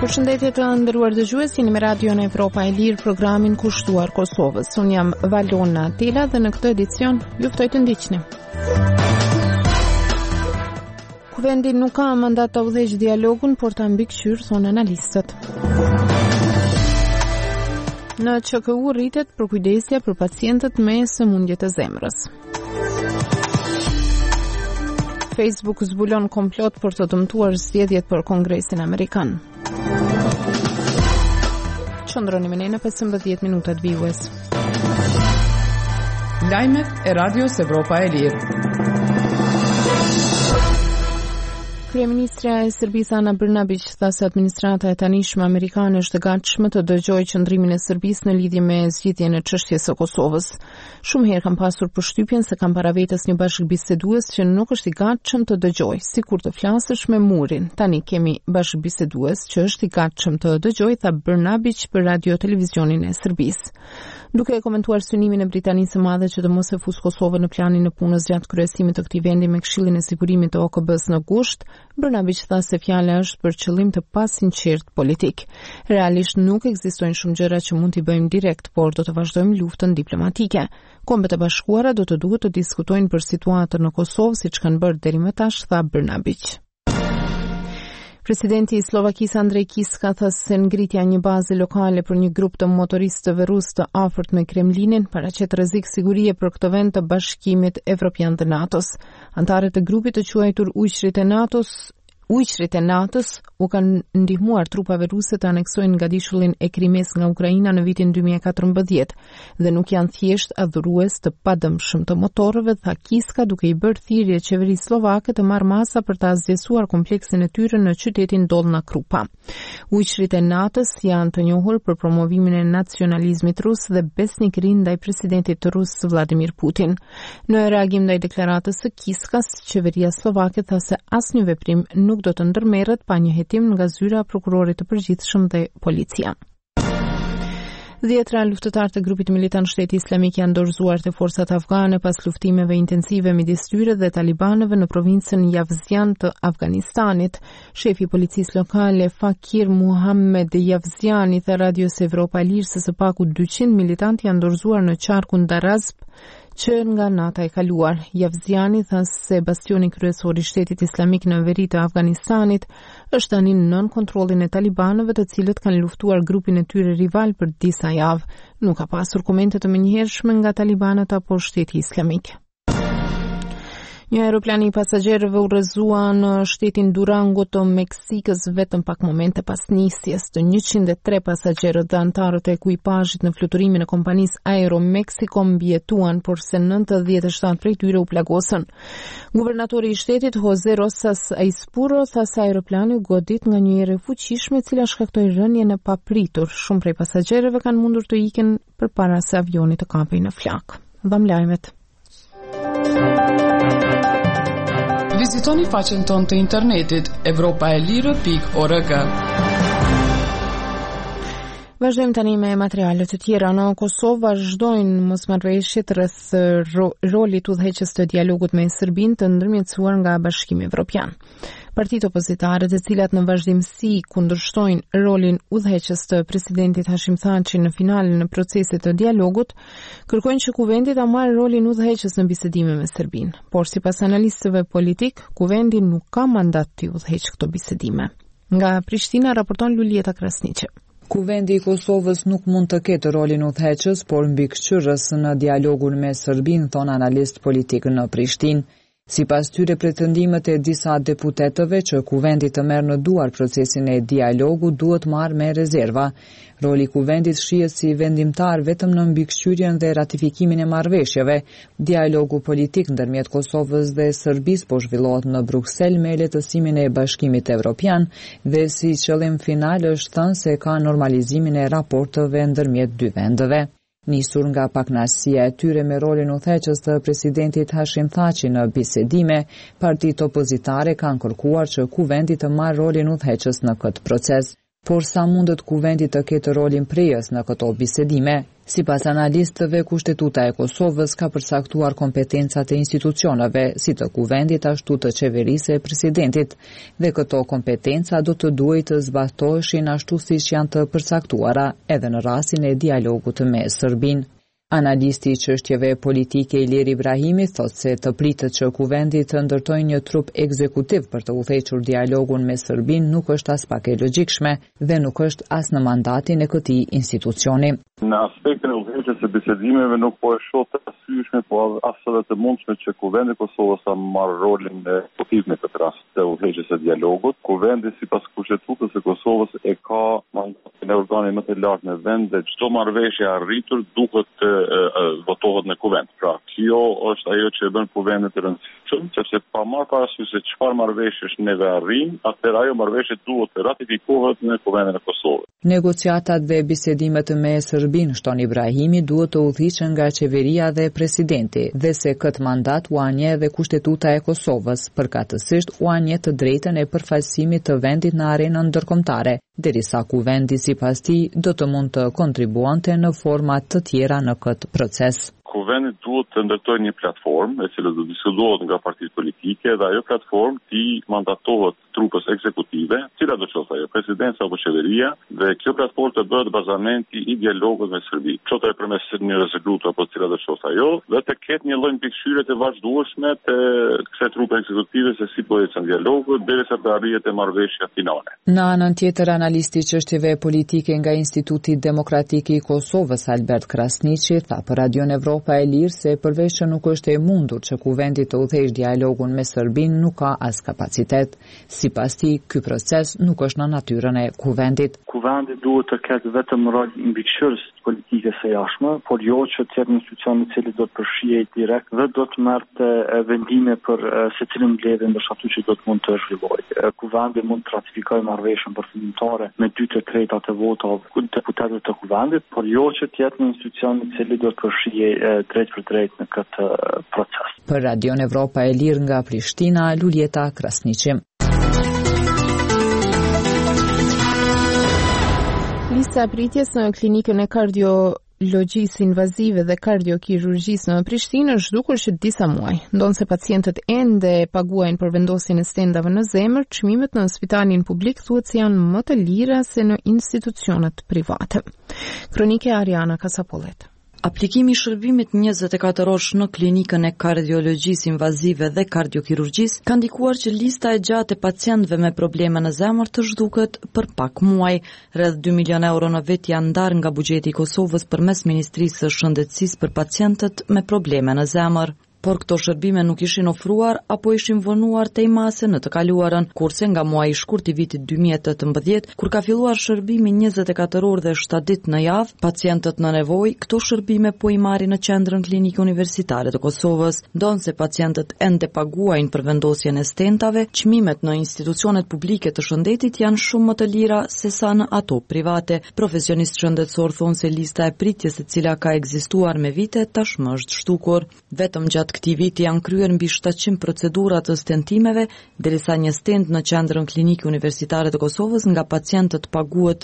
Përshëndetje të nderuar dëgjues, jeni me Radion Evropa e Lirë, programin kushtuar Kosovës. Unë jam Valona Tela dhe në këtë edicion ju ftoj të ndiqni. Kuvendi nuk ka mandat të udhëheqë dialogun, por ta mbikëqyrë, thonë analistët. Në QKU rritet përkujdesja për pacientët me sëmundje të zemrës. Facebook zbulon komplot për të dëmtuar zgjedhjet për Kongresin Amerikan. Qëndroni me ne në 15 minutat vijues. Lajmet e Radios Evropa e Lirë. Kryeministra e Serbisë Ana Brnabić tha se administrata e tanishme amerikane është e gatshme të dëgjojë qëndrimin e Serbisë në lidhje me zgjidhjen e çështjes së Kosovës. Shumë herë kam pasur përshtypjen se kam para vetes një bashkëbisedues që nuk është i gatshëm të dëgjojë, sikur të flasësh me murin. Tani kemi bashkëbisedues që është i gatshëm të dëgjojë, tha Brnabić për radio televizionin e Serbisë. Duke e komentuar synimin e Britanisë së Madhe që të mos e fusë Kosovën në planin e punës gjatë kryesimit të këtij vendi me Këshillin e Sigurimit të OKB-s në gusht, Brnabić tha se fjala është për qëllim të pasinqert politik. Realisht nuk ekzistojnë shumë gjëra që mund t'i bëjmë direkt, por do të vazhdojmë luftën diplomatike. Kombet e Bashkuara do të duhet të diskutojnë për situatën në Kosovë, siç kanë bërë deri më tash, tha Brnabić. Presidenti i Slovakisë Andrej Kiska tha se ngritja një baze lokale për një grup të motoristëve rusë të afërt me Kremlinin paraqet rrezik sigurie për këtë vend të Bashkimit Evropian të NATO-s. Antarët e grupit të quajtur Ujqrit e NATO-s u kanë ndihmuar trupave ruse të aneksojnë ngadishullin e Krimes nga Ukraina në vitin 2014 dhe nuk janë thjesht adhurues të padëmshëm të motorëve, tha Kiska, duke i bërë thirrje qeverisë slovake të marrë masa për të azgjesuar kompleksin e tyre në qytetin Dolna Krupa. Ujqrit e NATO-s janë të njohur për promovimin e nacionalizmit rus dhe besnikërinë ndaj presidentit të rus Vladimir Putin. Në reagim ndaj deklaratës së Kiskas, qeveria slovake tha se asnjë veprim nuk do të ndërmerret pa një hetim nga zyra prokurorit të përgjithshëm dhe policia. 10 luftëtarë të grupit militant Shteti Islamik janë dorëzuar te forcat afgane pas luftimeve intensive midis tyre dhe talibanëve në provincën Javzian të Afganistanit. Shefi i policisë lokale Fakir Muhammed Javziani tha Radios Evropa e Lirë se së paku 200 militantë janë dorëzuar në qarkun Darazb që nga nata e kaluar. Javziani tha se bastioni kryesor i Shtetit Islamik në veri të Afganistanit është tani nën kontrollin e talibanëve, të cilët kanë luftuar grupin e tyre rival për disa javë. Nuk ka pasur komente të menjëhershme nga talibanët apo Shteti Islamik. Një aeroplan i pasagjerëve udhëzua në shtetin Durango të Meksikës vetëm pak momente pas nisjes. Të 103 pasagjerët dhe antarët e ekuipazhit në fluturimin e kompanisë Aero Mexico mbijetuan, por se 97 prej tyre u plagosën. Guvernatori i shtetit Jose Rosas Aispuro tha se aeroplani u godit nga një erë e fuqishme, e cila shkaktoi rënien e papritur. Shumë prej pasagjerëve kanë mundur të ikin përpara se avioni të kapej në flak. Dham lajmet. Vizitoni faqen tonë të internetit evropaelire.org. Vazhdojmë tani me materialet të tjera. Në Kosovë vazhdojnë mosmarrëveshjet rreth rolit udhëheqës të dialogut me Serbinë të ndërmjetësuar nga Bashkimi Evropian. Partitë opozitare, të cilat në vazhdimsi kundërshtojnë rolin udhëheqës të presidentit Hashim Thaçi në finalen e procesit të dialogut, kërkojnë që kuvendi ta marrë rolin udhëheqës në bisedime me Serbinë. Por sipas analistëve politik, kuvendi nuk ka mandat të udhëheqë këto bisedime. Nga Prishtina raporton Lulieta Krasniqe. Kuvendi i Kosovës nuk mund të ketë rolin udhëheqës, por mbikëqyrës në dialogun me Serbinë, thon analist politik në Prishtinë. Sipas tyre, pretendimet e disa deputetëve që kuvendi të merr në duar procesin e dialogut duhet marrë me rezerva. Roli i kuvendit shihet si vendimtar vetëm në mbikëqyrjen dhe ratifikimin e marrëveshjeve. Dialogu politik ndërmjet Kosovës dhe Serbisë po zhvillohet në Bruksel me lehtësimin e Bashkimit Evropian dhe si qëllim final është thënë se ka normalizimin e raporteve ndërmjet dy vendeve. Nisur nga pakënaqësia e tyre me rolin udhëheqës të presidentit Hashim Thaçi në bisedime, partitë opozitare kanë kërkuar që kuvendi të marrë rolin udhëheqës në këtë proces. por sa mundet kuvendit të ketë rolin prejës në këto bisedime. Sipas analistëve, Kushtetuta e Kosovës ka përcaktuar kompetencat e institucioneve, si të kuvendit ashtu të qeverisë e presidentit, dhe këto kompetenca do të duhet të zbatoheshin ashtu siç janë të përcaktuara edhe në rastin e dialogut me Serbinë. Analisti i çështjeve politike Ilir Ibrahimi thotë se të pritet që kuvendi të ndërtojë një trup ekzekutiv për të udhëhequr dialogun me Serbinë nuk është as pak e logjikshme dhe nuk është as në mandatin e këtij institucioni. Në aspektin e udhëheqjes së bisedimeve nuk po e shoh të arsyeshme, po as edhe të mundshme që kuvendi i Kosovës ta marrë rolin e ekzekutivit në këtë rast të udhëheqjes së dialogut. Kuvendi sipas Kushtetutës së Kosovës e ka mandatin e organit më të lartë në vend dhe çdo marrëveshje e arritur duhet të votohet në kuvend. Pra, kjo është ajo që e bën kuvendin të rëndësishëm, sepse pa marrë parasysh se çfarë marrëveshjesh neve arrim, atëherë ajo marrëveshje duhet të ratifikohet në kuvendin e Kosovës. Negociatat dhe bisedimet me Serbinë, shton Ibrahimi, duhet të udhëhiqen nga qeveria dhe presidenti, dhe se këtë mandat u anje edhe Kushtetuta e Kosovës, përkatësisht u anje të drejtën e përfaqësimit të vendit në arenën ndërkombëtare, derisa kuvendi sipas tij do të mund të kontribuante në forma të tjera në këtë proces. Kuvendi duhet të ndërtojë një platformë e cila do të diskutohet nga partitë politike dhe ajo platformë ti mandatohet trupës ekzekutive, cila do të qoftë ajo presidenca apo qeveria, dhe kjo platformë të bëhet bazamenti i dialogut me Serbinë. Qoftë përmes një rezolutë apo cila do të qoftë ajo, dhe të ketë një lloj mbikëqyrje të vazhdueshme të kësaj trupe ekzekutive se si po ecën dialogu derisa të arrihet te marrëveshja finale. Në anën tjetër, analisti i çështjeve politike nga Instituti Demokratik i Kosovës Albert Krasniqi tha për Radion Evropa e Lirë se përveç që nuk është e mundur që kuvendi të udhëheqë dialogun me Serbinë, nuk ka as kapacitet. Sipas tij, ky proces nuk është në natyrën e kuvendit. Kuvendi duhet të ketë vetëm rol mbikëqyrës politikës së jashtme, por jo që të jetë një institucion i cili do të përfshihej direkt dhe do të merrte vendime për secilin mbledhje ndërsa aty që do të mund të zhvillojë. Kuvendi mund të ratifikojë marrëveshjen përfundimtare me 2/3 të votave të deputetëve të kuvendit, por jo që të jetë një institucion i cili do të përfshihej drejt për drejt në këtë proces. Për Radion Evropa e Lirë nga Prishtina, Luljeta Krasniqi. Lista e pritjes në klinikën e kardiologjisë invazive dhe kardiokirurgjisë në Prishtinë është zhdukur që disa muaj. Ndonse pacientët ende paguajnë për vendosjen e stendave në zemër, çmimet në spitalin publik thuhet se janë më të lira se në institucionet private. Kronike Ariana Kasapollet. Aplikimi i shërbimit 24 orësh në klinikën e kardiologjisë invazive dhe kardiokirurgjisë ka ndikuar që lista e gjatë e pacientëve me probleme në zemër të zhduket për pak muaj. Rreth 2 milion euro në vit janë ndarë nga buxheti i Kosovës përmes Ministrisë së Shëndetësisë për pacientët me probleme në zemër. Por këto shërbime nuk ishin ofruar apo ishin vonuar tej mase në të kaluarën, kurse nga muaji i shkurt i vitit 2018, kur ka filluar shërbimi 24 orë dhe 7 ditë në javë, pacientët në nevojë këto shërbime po i marrin në qendrën klinike universitare të Kosovës. Ndonse pacientët ende paguajnë për vendosjen e stentave, çmimet në institucionet publike të shëndetit janë shumë më të lira se sa në ato private. Profesionistë shëndetësor thonë se lista e pritjes e cila ka ekzistuar me vite tashmë është shtukur. Vetëm gjatë këtij viti janë kryer mbi 700 procedura të stentimeve, derisa një stent në qendrën klinike universitare të Kosovës nga pacientët paguhet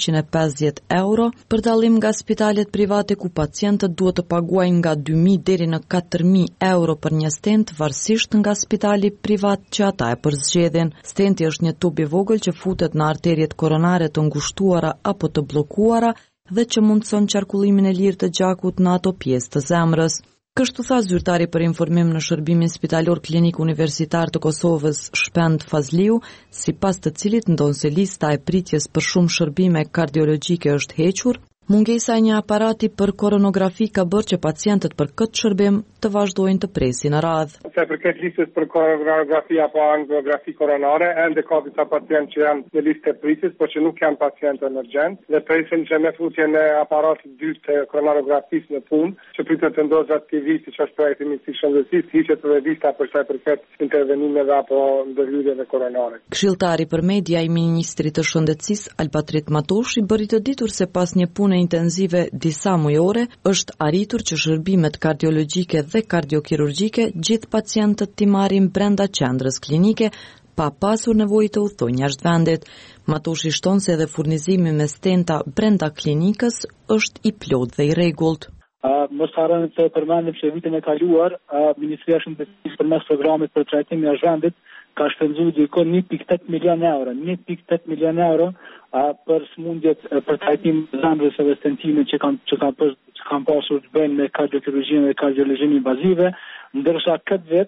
350 euro, për dallim nga spitalet private ku pacientët duhet të paguajnë nga 2000 deri në 4000 euro për një stent, varësisht nga spitali privat që ata e përzgjedhin. Stenti është një tub i vogël që futet në arteriet koronare të ngushtuara apo të bllokuara dhe që mundson qarkullimin e lirë të gjakut në ato pjesë të zemrës. Kështu tha zyrtari për informim në shërbimin spitalor klinik universitar të Kosovës, Shpend Fazliu, sipas të cilit ndonse lista e pritjes për shumë shërbime kardiologjike është hequr, mungesa e një aparati për koronografi ka bërë që pacientët për këtë shërbim të vazhdojnë të presin në radhë. Se përket listës për koronografi apo angiografi koronare, ende ka disa pacientë që janë në listë e pritjes, por që nuk janë pacientë emergjent, dhe presin që me futjen e aparatit dytë të koronografisë në punë, që pritet të ndodhë gjatë këtij viti, që është projekti i Ministrisë së Shëndetësisë, hiqet edhe lista për sa i përket intervenimeve apo ndërhyrjeve koronare. Këshilltari për media i Ministrit të Shëndetësisë, Alpatrit Matoshi, bëri të ditur se pas një pune intensive disa mujore, është arritur që shërbimet kardiologjike dhe kardiokirurgjike gjithë pacientët t'i marrin brenda qendrës klinike, pa pasur nevojë të udhtojnë jashtë vendit. Matushi shton se edhe furnizimi me stenta brenda klinikës është i plot dhe i rregullt. Mos harroni të përmendim se vitin e kaluar Ministria e Shëndetësisë përmes programit për trajtimin e vendit ka shpenzuar diku 1.8 milion euro. 1.8 milion euro për smundjet për trajtim të zëndrës dhe stentimin që kanë pasur të bëjnë me kardiokirurgjinë dhe kardiologjinë invazive, ndërsa këtë vit,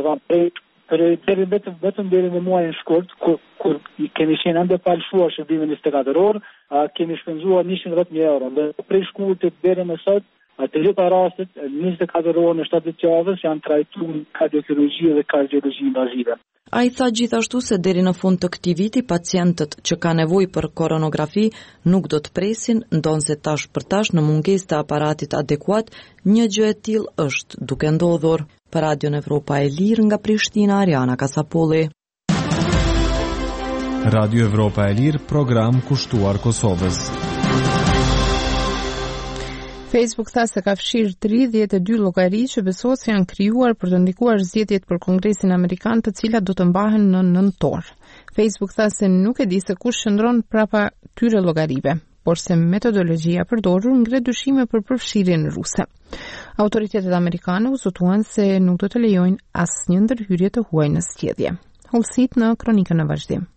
vetëm deri në muajin shkurt, kur kemi qenë ende falshuar shërbimin 24 orë, kemi shpenzuar 110.000 euro. Dhe prej shkurtit deri më sot, të gjitha rastet 24 orë në 7 javës janë trajtuar kardiokirurgji dhe kardiologji invazive. Ai tha gjithashtu se deri në fund të këtij viti pacientët që kanë nevojë për koronografi nuk do të presin, ndonse tash për tash në mungesë të aparatit adekuat, një gjë e tillë është duke ndodhur. Për Radion Evropa e Lirë nga Prishtina, Ariana Kasapolli. Radio Evropa e Lirë, program kushtuar Kosovës. Facebook tha se ka fshirë 32 llogari që besohet se janë krijuar për të ndikuar zgjedhjet për Kongresin Amerikan, të cilat do të mbahen në nëntor. Facebook tha se nuk e di se kush qëndron prapa këtyre llogarive, por se metodologjia përdorur ngre dyshime për përfshirjen ruse. Autoritetet amerikane u zotuan se nuk do të lejojnë asnjë ndërhyrje të huaj në zgjedhje. Hollësit në kronikën në vazhdim.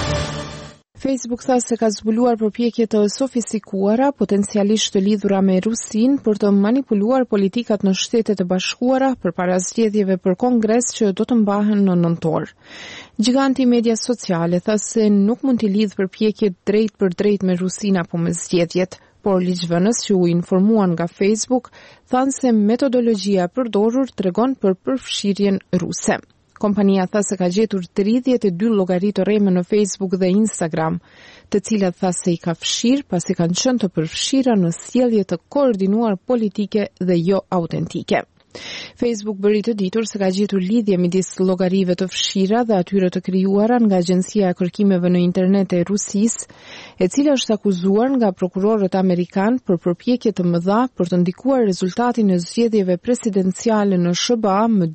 Facebook tha se ka zbuluar përpjekje të sofistikuara, potencialisht të lidhura me Rusinë për të manipuluar politikat në Shtetet e Bashkuara përpara zgjedhjeve për Kongres që do të mbahen në nëntor. Giganti i media sociale tha se nuk mund t'i lidh përpjekjet drejt për drejt me Rusinë apo me zgjedhjet, por ligjvënës që u informuan nga Facebook thanë se metodologjia përdorur tregon për përfshirjen ruse. Kompania tha se ka gjetur 32 llogari të rreme në Facebook dhe Instagram, të cilat tha se i ka fshirë pasi kanë qenë të përfshira në sjellje të koordinuar politike dhe jo autentike. Facebook bëri të ditur se ka gjetur lidhje midis llogarive të fshira dhe atyre të krijuara nga Agjencia e Kërkimeve në Internet e Rusisë, e cila është akuzuar nga prokurorët amerikan për përpjekje të mëdha për të ndikuar rezultatin e zgjedhjeve presidenciale në SBA më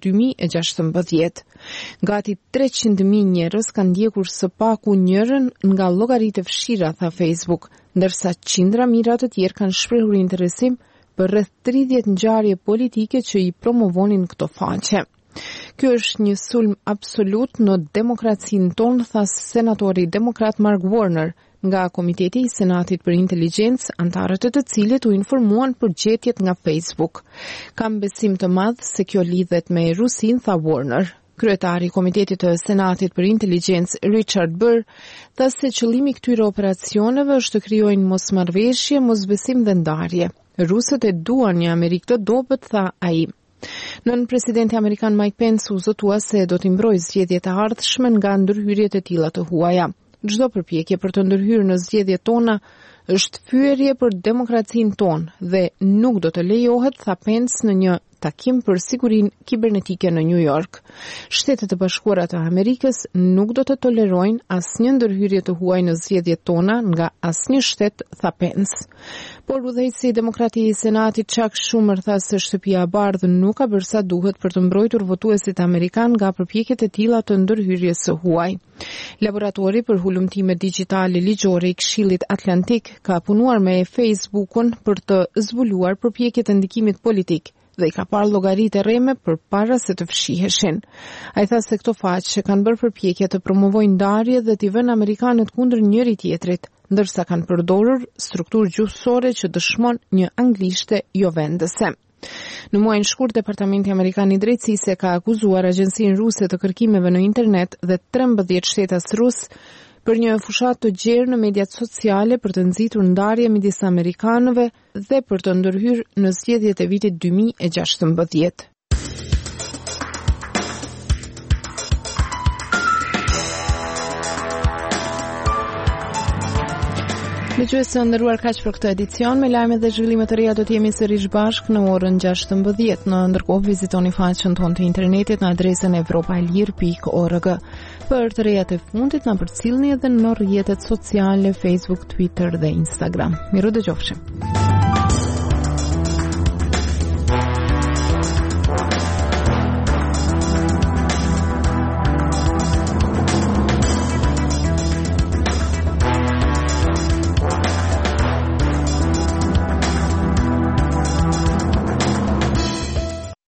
2016. Gati 300.000 njerëz kanë ndjekur së paku njërin nga llogaritë e fshira, tha Facebook, ndërsa qindra mijëra të tjerë kanë shprehur interesim për rreth 30 ngjarje politike që i promovonin këto faqe. Ky është një sulm absolut në demokracinë tonë, tha senatori demokrat Mark Warner nga Komiteti i Senatit për Inteligjencë, antarët e të cilit u informuan për gjetjet nga Facebook. Kam besim të madh se kjo lidhet me Rusinë, tha Warner. Kryetari i Komitetit të Senatit për Inteligjencë, Richard Burr, tha se qëllimi i këtyre operacioneve është të krijojnë mosmarrveshje, mosbesim dhe ndarje. Rusët e duan një Amerikë të dobët, tha ai. Nën presidenti amerikan Mike Pence u zotua se do t'i mbrojë zgjedhjet e ardhshme nga ndërhyrjet e tilla të huaja. Çdo përpjekje për të ndërhyrë në zgjedhjet tona është fyerje për demokracinë tonë dhe nuk do të lejohet, tha Pence në një takim për sigurinë kibernetike në New York. Shtetet e Bashkuara të Amerikës nuk do të tolerojnë asnjë ndërhyrje të huaj në zgjedhjet tona nga asnjë shtet, tha Pence. Por udhëheqësi demokrati i Senatit Chuck Schumer tha se shtëpia e bardhë nuk ka bërë sa duhet për të mbrojtur votuesit amerikan nga përpjekjet e tilla të ndërhyrjes së huaj. Laboratori për hulumtime digjitale ligjore i Këshillit Atlantik ka punuar me Facebookun për të zbuluar përpjekjet e ndikimit politik dhe i ka parë llogaritë rreme përpara se të fshiheshin. Ai tha se këto faqe kanë bërë përpjekje të promovojnë ndarje dhe t'i vënë amerikanët kundër njëri tjetrit, ndërsa kanë përdorur strukturë gjuhësore që dëshmon një anglishte jo vendese. Në muajin shkurt, Departamenti Amerikan i Drejtësisë ka akuzuar Agjencinë Ruse të Kërkimeve në Internet dhe 13 shtetas rus për një fushat të gjerë në mediat sociale për të nxitur ndarje midis amerikanëve dhe për të ndërhyrë në zgjedhjet e vitit 2016. Dëgjuesë të nderuar, kaq për këtë edicion. Me lajme dhe zhvillime të reja do të jemi sërish bashkë në orën 16:00. Në ndërkohë vizitoni faqen tonë të internetit në adresën evropaelir.org. Për të rejat e fundit na përcjellni edhe në rrjetet sociale Facebook, Twitter dhe Instagram. Miru dëgjofshim.